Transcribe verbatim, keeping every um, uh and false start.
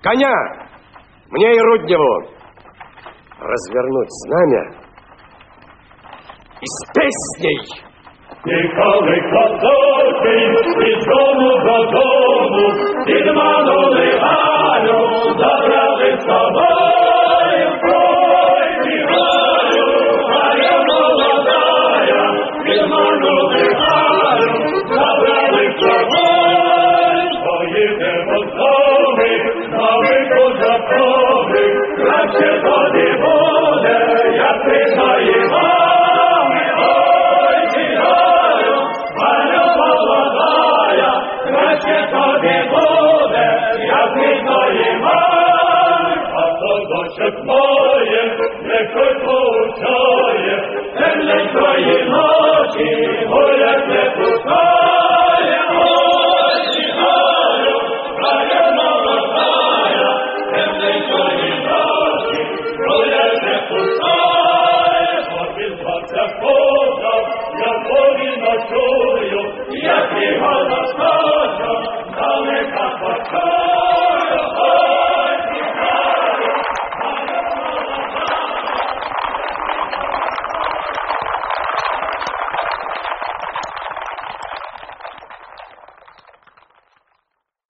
Коня! Мне и Рудневу развернуть знамя и с песней. Їхали козаки від дому до дому, підманули Галю, забрали з собою. Ой, Галю, Галя молодая, підманули Галю, забрали з собою. Поїдемо з нами, з нами козакови, краще тоді буде, як ти наїва. Дочок моє, нехай получає, темненької ночі, гулять не пускає. Ой, Галю, Галя молодая, темненької ночі, гулять не пускає. Обізвався козак, я повільно чую, як і голос козак,